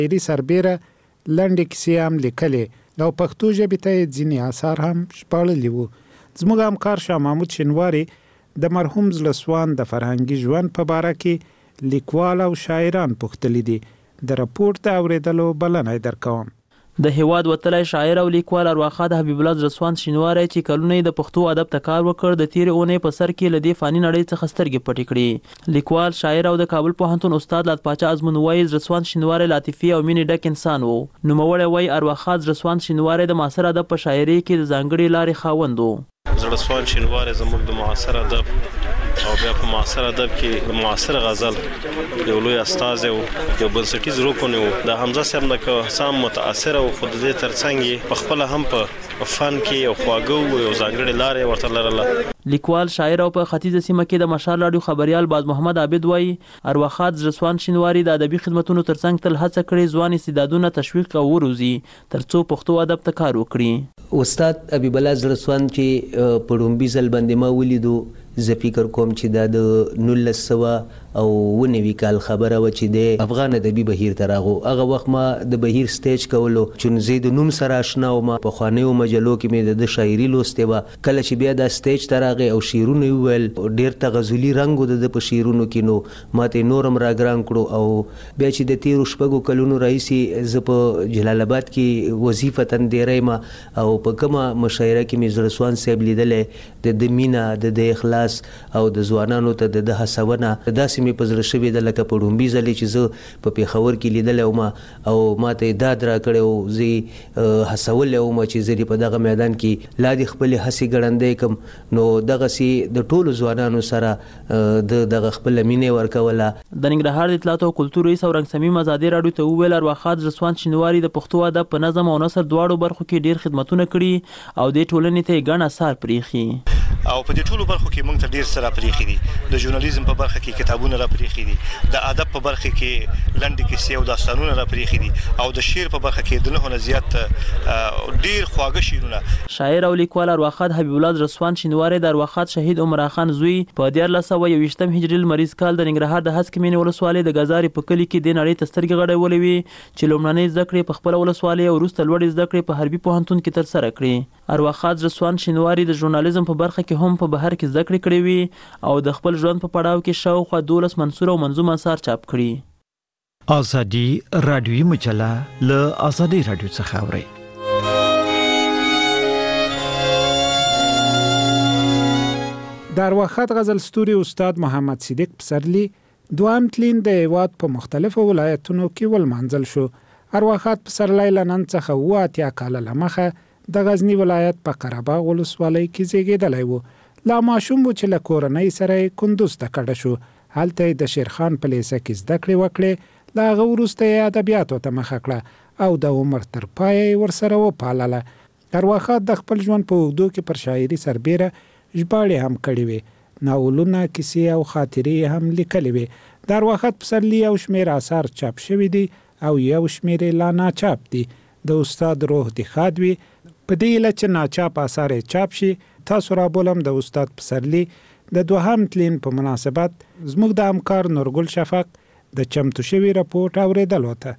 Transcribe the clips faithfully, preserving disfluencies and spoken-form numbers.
شاعري سربیره لنډې کیسې هم لیکلې او پښتو ژبې ته یې ځینې اثار هم ژباړلي وو. زموږ همکار شاه محمود شینواري د مرحوم زړسوان د فرهنګي ژوند په باره کې لیکوال او شاعران پوښتلي دي. د راپورټ د اورېدلو بلنه یې درکوم. د هیواد وتلی شاعر او لیکوال ارواښاد حبیب الله زړسوان شینواری چې کلونه یې د پښتو ادب ته کار وکړ، د تېرې اونۍ په سر کې له دې فاني نړۍ څخه سترګې پټې کړې. لیکوال، شاعر او د کابل پوهنتون استاد لات پاچا ازمون وایي زړسوان شینواری لطیفي او مینې ډک انسان و. نوموړی وایي ارواښاد زړسوان شینواری د معاصر ادب په شاعرۍ کې د ځانګړې لارې خاوند و. زړسوان شینواری زموږ د معاصر ادب او بیا په معاصر ادب کې د معاصر غزل یو لوی استازی و، یو بنسټیز رکن و. د حمزه صاحب نه که څه هم متاثره و، خو د دې ترڅنګ یې پخپله هم په فن کې یو خواږه و، یو ځانګړې لاره یې ورته لرله. لیکوال، شاعر او په ختیځه سیمه کې د مشال راډیو خبریال باز محمد عابد وایي ارواښاد زړسوان شینواری د ادبي خدمتونو ترڅنګ تل هڅه کړې ځوان استعدادونه تشویق او وروزي ترڅو پښتو ادب ته کار وکړي. استاد حبیب الله زړسوان چې په ړومبي ځل باندې ما ولیدو، زه فکر کوم چې دا د نولس سوه او اوه نوي کال خبره وه چې د افغان ادبي بهیر ته راغو. هغه وخت ما د بهیر سټیج کولو چې زه د نوم سره اشنا وم. پخوانیو مجلو کې مې د ده شاعري لوستې وه. کله چې بیا دا سټیج ته راغی او شعرونه یې وویل، ډېر تغزلي رنګ و د ده په شعرونو کې، نو ما ته یې نور هم راګران کړو. او بیا چې د تېرو شپږو کلونو راهیسې زه په جلال آباد کې وظیفتاً ډېری یم او په کومه مشاعره کې مې زړسوان صاحب لیدلی، د ده مینه، د ده اخلاص او د ځوانانو ته د ده هڅونه داسې مې په زړه شوې ده لکه په ړومبي ځلې چې زه په پېښور کې لیدلی وم او ما ته یې ډاډ راکړی و. زه یې هڅولی وم چې زه دې په دغه میدان کې لا دې خپلې هڅې ګړندی کړم. نو دغسې د ټولو ځوانانو سره د دغه خپله مینې ورکوله. د ننګرهار د اطلاعاتو او کلتور رئیس او رنګ سمیم ازادي راډیو ته وویل ارواښاد زړسوان شینواری د پښتو ادب په نظم او نثر دواړو برخو کې ډېر خدمتونه کړي او دې ټولنې ته یې ګڼ اثار پرېښي. او په دې ټولو برخو کې موږ ته ډېر څه راپرېښي دي. د ژورنالیزم په برخه کې کتابونه راپرېښي دي، د ادب په برخه کې لنډې کیسې او داستانونه راپرېښي دي، او د شعر په برخه کې د نهو نه زیات ډېر خواږه شعرونه. شاعر او لیکوال ارواښاد حبیب الله زړسوان شینواری د ارواښاد شهید عمرا خان زوی په دیارلس سوه یوویشتم هجري لمریز کال د ننګرهار د هسکې مینې ولسوالۍ د ګزارې په کلي کې دې نړۍ ته سترګې غړولې وې چې لومړنۍ زده کړې په خپله ولسوالۍ او وروسته لوړې زده کړې په حربي پوهنتون کې ترسره کړې. ارواښاد زړسوان شینواری د ژورنالیزم په برخه کې هم په بهر کې زده کړې کړې وې او د خپل ژوند په پړاو کې شاوخوا دولس منثور او منظوم اثار چاپ کړي. ازادي راډیوي مجله له ازادي راډیو څخه اورئ. د ارواښاد غزل ستوري استاد محمد صدیق پسرلي دوام تلین د هیواد په مختلفو ولایتونو کې ولمانځل شو. ارواښاد پسرلی له نن څخه اوه اتیا کاله له مخه د غزني ولایت په قرهباغ ولسوالۍ کې زیږېدلی و. لا ماشوم و چې له کورنۍ سره یې کندوز ته کډه شو. هلته یې د شیرخان په لیسه کې زده کړې وکړې. له هغه وروسته یې ادبیاتو ته مخه کړه او د عمر تر پایه یې ورسره وپالله. ارواښاد د خپل ژوند په اوږدو کې پر شاعري سربیره ژباړې هم کړې وې، ناولونه، کیسې او خاطرې هم لیکلې وې. د ارواښاد پسرلي یو شمېر اثار چاپ شوي دي او یو شمېر یې لا ناچاپ دي. د استاد روح دې ښاد وي. په دې هیله چې ناچاپ اثار یې چاپ شي، تاسو رابولم د استاد پسرلي د دوهم تلین په مناسبت زموږ د همکار نورګل شفق د چمتو شوي راپورټ اورېدلو ته.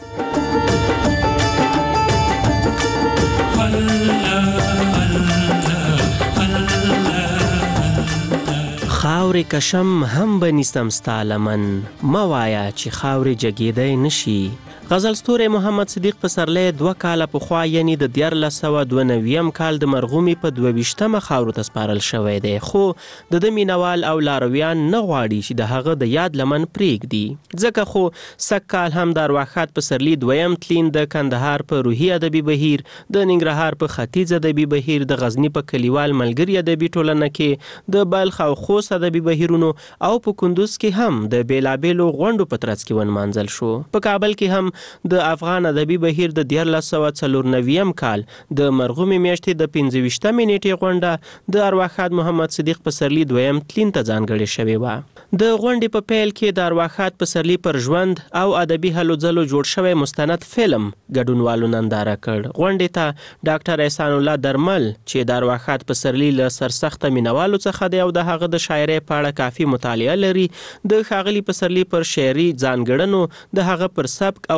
خاورې کشم هم بنیستم ستا لمن، مه وایه چې خاورې جګېدی نشي. غزل ستوری محمد صدیق پسرلی دوه کاله پخوا یعنې د دیارلس سوه دوه نویم کال د مرغومي په دوه ویشتمه خاورو ته سپارل شوی دی، خو د ده مینوال او لارویان نه غواړي چې د هغه د یاد لمن پرېږدي. ځکه خو سږ کال هم د ارواښاد پسرلي دویم تلین د کندهار په روحي ادبي بهیر، د ننګرهار په ختیځ ادبي بهیر، د غزني په کلیوال ملګري ادبي ټولنه کې، د بلخ او خوست ادبي بهیرونو او په کندوز کې هم د بېلابېلو غونډو په ترڅ کې ونمانځل شو. په کابل کې هم د افغان ادبي بهیر د دیارلس سوه څلور نویم کال د مرغومې میاشتې د پنځه ویشتمې نیټې غونډه د ارواښاد محمد صدیق پسرلي دویم تلین ته ځانګړې شوې وه. د غونډې په پیل کې د ارواښاد پسرلي پر ژوند او ادبي هلو ځلو جوړ شوی مستند فلم ګډونوالو ننداره کړ. غونډې ته ډاکټر احسان الله درمل چې د ارواښاد پسرلي له سرسخته مینوالو څخه دی او د هغه د شاعرۍ په اړه کافي مطالعه لري، د ښاغلي پسرلي پر شعري ځانګړنو، د هغه پر سبک او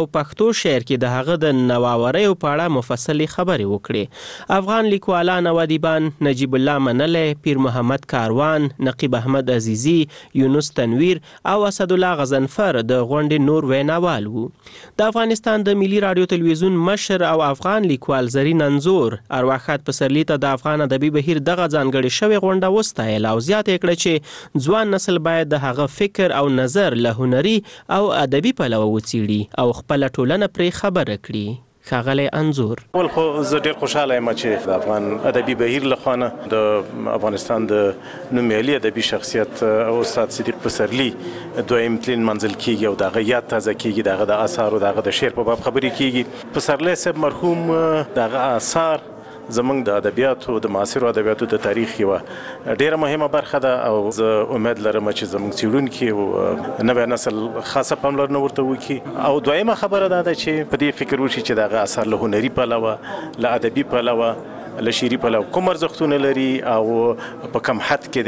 او پښتو شعر کې د هغه د نوآوریو په اړه مفصلې خبرې وکړې. افغان لیکوالان او ادیبان نجیب الله منلی، پیر محمد کاروان، نقیب احمد عزیزی، یونس تنویر او اسدالله غضنفر د غونډې نور ویناوال وو. د افغانستان د ملي رادیو تلویزیون مشر او افغان لیکوال زرین انځور ارواښاد پسرلي ته د افغان ادبي بهیر دغه ځانګړې شوې غونډه وستایله او زیاته کړه چې ځوان نسل باید د هغه فکر او نظر له هنري او ادبي پلوه وڅېړي او خپله ټولنه پرې خبره کړي. ښاغلی انځور: اول خو زه ډېر خوشحاله یم چې د افغان ادبي بهیر له خوا نه د افغانستان د نومیالي ادبي شخصیت او استاد صدیق پسرلي دویم تلین منزل کیږي او د هغه یاد تازه کیږي، د هغه د اثارو د هغه د شعر په باب خبرې کیږي. پسرلی صاحب مرحوم د هغه اثار زمونږ د ادبیاتو د معاصرو ادبیاتو د تاریخ یوه ډېره مهمه برخه ده او زه امید لرم چې زمونږ څېړونکي او نوی نسل خاصه پاملرنه ورته وکړي. او دویمه خبره دا ده چې په دې فکر وشي چې د هغه اثار له هنري پلوه، له ادبي پلوه، له شعري پلوه کوم ارزښتونه لري او په کم حد کې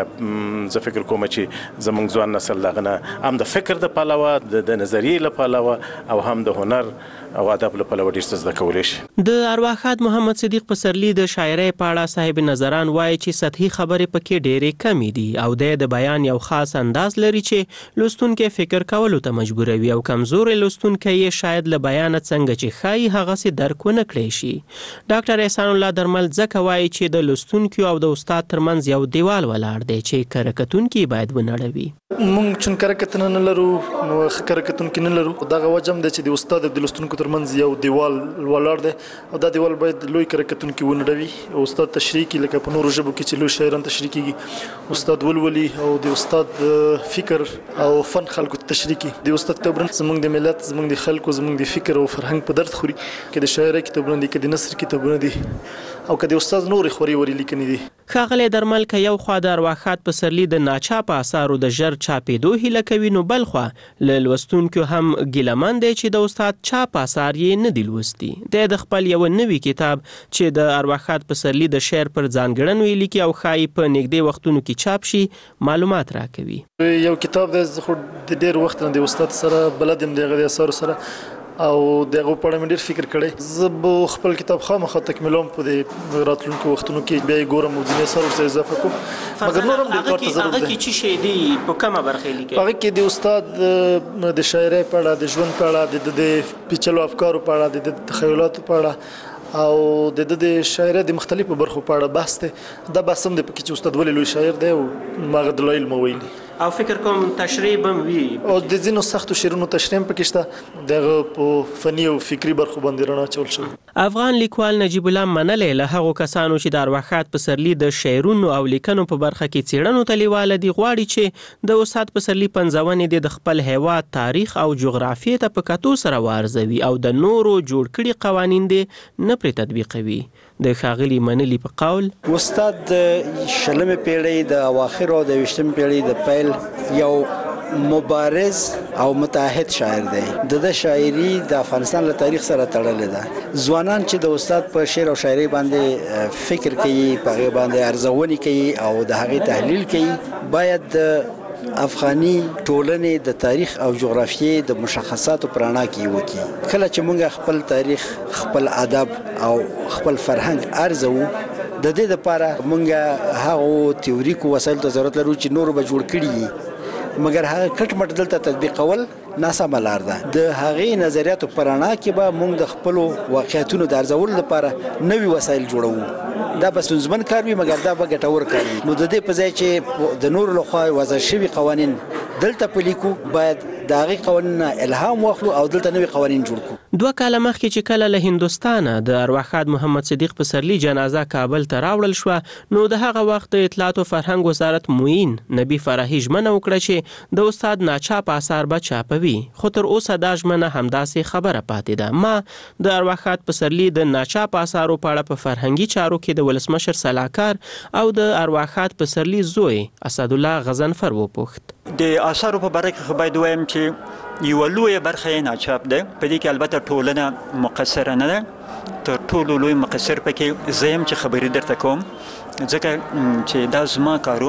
دی. زه فکر کوم چې زمونږ ځوان نسل د هغه نه هم د فکر د پلوه، د نظریې له پلوه او هم د هنر او ادب له پلوه ډېر څه زده کولی شي. د ارواښاد محمد صدیق پسرلي د شاعرۍ په اړه صاحب نظران وایي چې سطحي خبرې پکې ډېرې کمې دي او دی د بیان یو خاص انداز لري چې لوستونکی فکر کولو ته مجبوروي او کمزوري لوستونکی یې شاید له بیانه څنګه چې ښایي هغسې درک ونه کړی شي. ډاکټر احسان الله درمل ځکه وایي چې د لوستونکو او د استاد ترمنځ یو دیوال ولاړ دی چې کره کتونکي باید ونړوي. موږ چون کره کتنه نه لرو، نو کره کتونکي نه لرو. دغه وجه هم دی چې د استاد او د لوستونکو ترمنځ یو دیوال ولاړ دی او دا دیوال باید لوی کره کتونکي ونړوي او استاد تشریح کړي، لکه په نورو ژبو کې چې لوی شاعران تشریح کېږي، استاد ولولي او د استاد فکر او فن خلکو ته تشریح کړي. د استاد کتابونه زموږ د ملت، زموږ د خلکو، زموږ د فکر او فرهنګ په درد خوري، که د شاعرۍ کتابونه دي، که د نثر کتابونه دي او که د استاد نورې خوري وري لیکنې دي. ښاغلی درمل که یو خوا د ارواښاد پسرلي د ناچاپه اثارو د ژر چاپېدو هیله کوي، نو بل خوا له لوستونکو هم ګیلهمن دی چې د استاد چاپ اثار یې نه دي لوستي. دی د خپل یوه نوي کتاب چې د ارواښاد پسرلي د شعر پر ځانګړنو یې لیکي او ښایي په نږدې وختونو کې چاپ شي معلومات راکوي. یو کتاب دی، زه خو د ډېر وخت نه د استاد سره بلد یم، د هغه د اثارو سره او د هغو په اړه مې ډېر فکر کړی. زه به خپل کتاب خامخا تکمیلوم په د راتلونکو وختونو کې، بیا یې ګورم او ځینې اثار ورسره اضافه کوم. مګر نور هم ډېر کار ته ضرورت دی. هغه کې څه شی دی، په کومه برخه یې لیکي؟ هغه کې د استاد د شاعرۍ په اړه، د ژوند په اړه، د پیچلو افکارو په اړه، د تخیلاتو په اړه او د د شاعرۍ د مختلفو برخو په اړه بحث دی. دا بحث هم دی پکې چې استاد ولې لوی شاعر دی او هغه دلایل مو ویلي او فکر کوم تشریح به هم وي او د ځینو سختو شعرونو تشریح هم پکې شته، د هغه په فني او فکري برخو باندې رڼا اچول شوې. افغان لیکوال نجیب الله منلی له هغو کسانو چې د ارواښاد پسرلي د شعرونو او لیکنو په برخه کې څېړنو ته لیواله دي غواړي چې د استاد پسرلي پنځونې دې د خپل هیواد تاریخ او جغرافیې ته په کتو سره وارزوي او د نورو جوړ کړي قوانین دې نه پرې تطبیقوي. د ښاغلي منلي په قول استاد د شلمې پیړۍ د اواخر او د ویشتمې پیړۍ د پیل یو مبارز او متعهد شاعر دی. د د شاعري د افغانستان له تاریخ سره تړلې ده. ځوانان چې د استاد په شعر او شاعري باندې فکر کوي، په هغې باندې ارزونې کوي او د هغې تحلیل کوي، باید د افغاني ټولنې د تاریخ او جغرافیې د مشخصاتو په رڼا کې وکړي. کله چې موږ خپل تاریخ، خپل ادب او خپل فرهنګ ارزوو، د دې لپاره موږ هغو تیوریکو وسایلو ته ضرورت لرو چې نورو به جوړ کړي وي، مګر هغه کټ مټ دلته تطبیقول ناسمه لار ده. د هغې نظریاتو په رڼا کې به موږ د خپلو واقعیتونو د ارزولو لپاره نوي وسایل جوړوو. دا به ستونزمن کار وي، مګر دا به ګټور کار وي. نو د دې په ځای چې د نورو لخوا وضع شوي قوانین دلته پلیکو، باید د هغې قوانین الهام واخلو او دلته نوي قوانین جوړ کړو. دوه کاله مخکې چې کله له هندوستانه د ارواښاد محمد صدیق پسرلي جنازه کابل ته راوړل شوه، نو د هغه وخت د اطلاعات او فرهنګ وزارت معین نبي فرحي ژمنه وکړه چې د استاد ناچاپ اثار به چاپوي، خو تر اوسه دا ژمنه همداسې خبره پاتې ده. ما د ارواښاد پسرلي د ناچاپ اثارو په اړه په فرهنګي چارو کې د ولسمشر سلاکار او د ارواښاد پسرلي زوی اسدالله غضنفر وپوښت. د اثارو په باره کې خو باید ووایم چې یوه لویه برخه یې ناچاپ ده. په دې کې البته ټولنه مقصره نه ده، تر ټولو لوی مقصر پکې زه یم چې خبرې درته کوم، ځکه چې دا زما کارو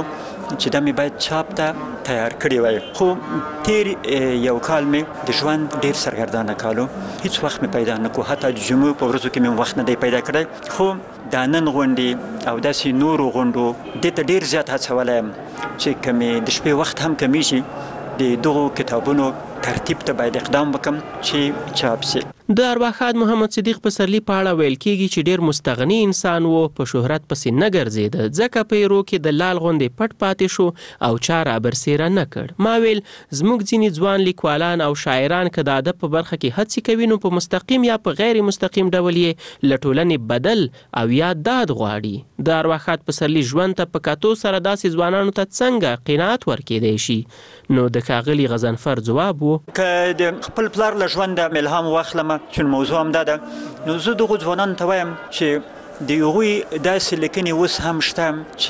چې دا مې باید چاپ ته تیار کړی وای. خو تیر یو کال مې د ژوند ډیر سرګردانه کالو، هیڅ وخت مې پیدا نه کو، حتی د جمعې په ورځو کې مې وخت نه دی پیدا کړی. خو دا نن غونډې او داسې نورو غونډو دې ته ډیر زیات هڅولی یم چې که مې د شپې وخت هم کمیږي د دغو کتابونو ترتیب ته باید اقدام وکم چې چاپ سي. د ارواښاد محمد صدیق پسرلي په اړه ویل کېږي چې ډېر مستغني انسان و، په شهرت پسې نه ګرځېده، ځکه په ایرو کې د لال غوندې پټ پاتې شو او چا رابرسېره نه کړ. ما ویل زموږ ځینې ځوان لیکوالان او شاعران که د ادب په برخه کې هڅې کوي نو په مستقیم یا په غیر مستقیم ډول یې له ټولنې بدل او یا داد غواړي. د ارواښاد پسرلي ژوند ته په کتو سره داسې ځوانانو ته څنګه قناعت ورکېدی شي؟ نو د ښاغلي غضنفر ځواب و که د خپل پلار له ژونده الهام واخلم، چون موضوع هم دا ده، نو زه دغو ځوانانو ته وایم چې د هغوی داسې لیکنې اوس هم شته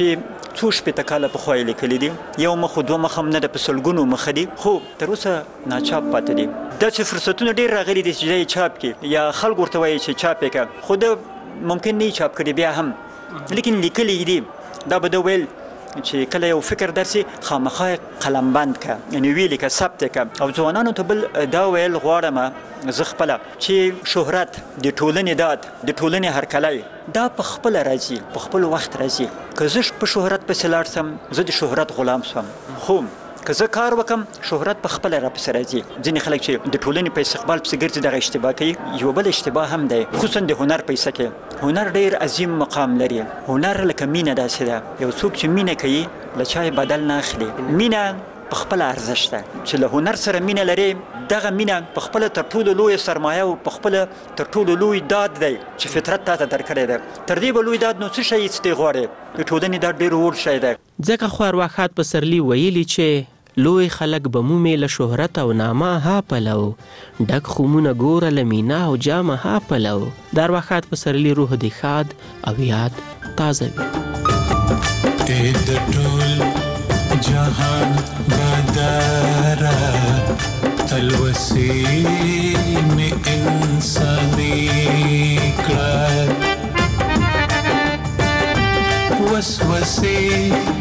چې څو شپېته کاله پخوا یې لیکلي دي، یو مخ و دوه مخ هم نه ده، په سلګونو مخه دي، خو تر اوسه ناچاپ پاتې دي. داسې فرصتونه ډېر راغلي دي چې دی چاپ کړي یا خلک ورته وایي چې چاپ یې کړه، خو ده ممکن نه یې چاپ کړي بیا هم، لیکن لیکلي دي. دا به ده ویل چې کله یو فکر درسي خامخا قلمبند که، یعنې ویلي که، ثبت که. او ځوانانو ته بل دا ویل غواړم زه خپله چې شهرت د ټولنې داد، د ټولنې هرکلی دا په خپله راځي، په خپل وخت راځي. که زه په شهرت پسې لاړ سم، زه د شهرت غلام سم، خو که زه کار وکم شهرت په خپله راپسې راځي. ځینې خلک چې د ټولنې په استقبال پسې ګرځي دغه اشتباه کوي. یو بل اشتباه هم دی، خصوصا د هنر پیسه کې. هنر ډیر عظیم مقام لري. هنر لکه مینه داسې ده، یو څوک چې مینه کوي له چا یې بدل نه اخلي. مینه په خپل ارزښت ده، چې له هنر سره مینه لري، دغه مینه په خپل تر ټولو لوی سرمایه او په خپل تر ټولو لوی داد دی چې فطرت تاته درکړی ده. تر دې به لوی داد نو څه شی چې غواړي؟ د ټولنې دا ډېر وړ شی دی. ځکه خو ارواښاد پسرلي ویلي چې لوی خلک به مومې له شهرت او نامه ها پلو، ډک خمونه ګوره له مینا او جامه ها پلو. د ارواښاد پسرلي روح دې ښاد او یاد تازه وي. د ټول جهان بدره تلوسې مې انساني کړه، وسوسې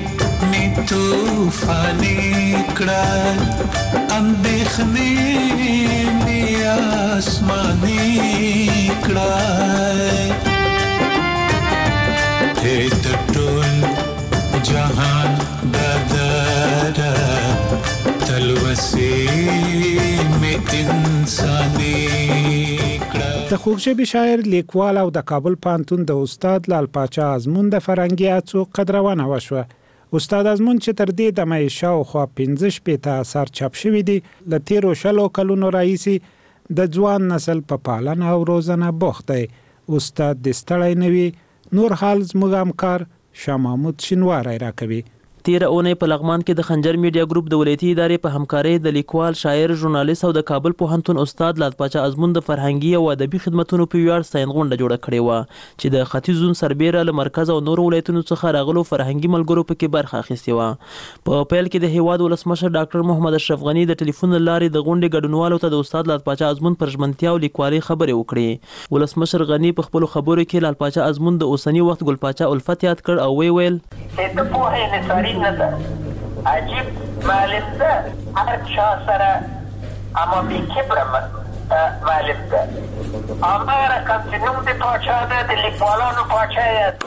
طوفانی کړه، اندېښنې مې آسماني کړه. هې د ټول جهان بدره تلوسې مې انساني کړه. د خوږژبې شاعر، لیکوال او د کابل پوهنتون د استاد لال پاچا ازمون د فرهنګي هڅو قدرونه وشوه. استاد ازمون چې تر دې دمه شاوخوا پنځه شپېته اثار چاپ شوي دي، له تیرو شلو کلونو راهیسې د ځوان نسل په پالنه او روزنه بوخت دی. استاد د ستړی نه وي. نور حال زموږ همکار شاه محمود شینواری راکوي. تیره اونۍ په لغمان کې د خنجر میډیا ګروپ د ولایتي ادارې په همکارۍ د لیکوال، شاعر، ژورنالیست او د کابل پوهنتون استاد لال پاچا ازمون د فرهنګي او ادبي خدمتونو په ویاړ ستاین غونډه جوړه کړې وه چې د ختیځ زون سربیره له مرکز او نورو ولایتونو څخه راغلو فرهنګي ملګرو پکې برخه اخیستې وه. په پیل کې د هیواد ولسمشر ډاکټر محمد اشرف غني د ټلیفون له لارې د غونډې ګډونوالو ته د استاد لال پاچا ازمون پر ژمنتیا او لیکوالۍ خبرې وکړې. ولسمشر غني په خپلو خبرو کې لال پاچا ازمون د اوسني وخت ګل پاچا الفت یاد کړ او وی ویل عجیب معلم ده، هر چا سره اما بی کبره معلم ده. اما رقم چې نوم د پاچا ده، د لیکوالانو پاچا یاد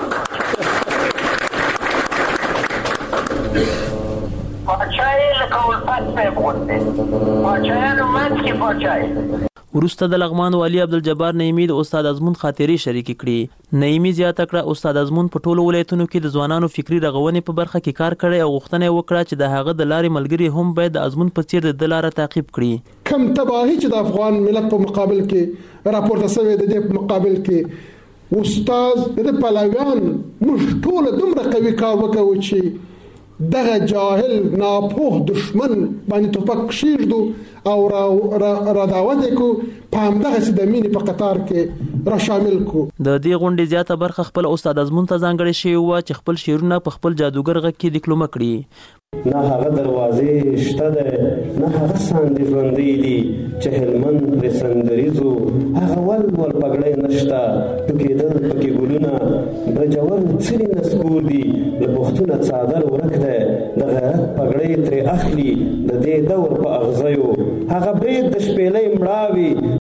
پاچا یې لکه الفت صاحب غوندې، پاچایانو منځ کې پاچا یې. وروسته د لغمان والي عبدالجبار نعیمي د استاد ازمون خاطرې شریکې کړې. نعیمي زیاته کړه استاد ازمون په ټولو ولایتونو کې د ځوانانو فکري رغونې په برخه کې کار کړی او غوښتنه یې وکړه چې د هغه د لارې ملګري هم باید د ازمون په څیر د ده لاره تعقیب کړي. کم تباهي چې د افغان ملت په مقابل کې راپورته شوې، د دې په مقابل کې استاد د پلویان موږ ټول دومره قوي کار وکړو چې دغه جاهل ناپوه دشمن باندې توپک کښېږدو او را را دعوت یې کړو، په همدغسې د مینې په قطار کې را شامل کړو. د دې غونډې زیاته برخه خپل استاد ازمون ته ځانګړې شوې وه چې خپل شعرونه په خپل جادوګر غږ کې دیکلمه کړي. نه هغه دروازې شته ده، نه هغه ساندې ژوندۍ دي چې هلمند پرې سندریزو، هغه ول ول پګړۍ نشته، ټوکېدل پکې ګلونه، برجول څلي نسکور دي، له پښتونه څادر ورک دی، د غیرت پګړۍ ترې اخلي د دې دور په اغزیو هغه برید د شپېلۍ مړاوي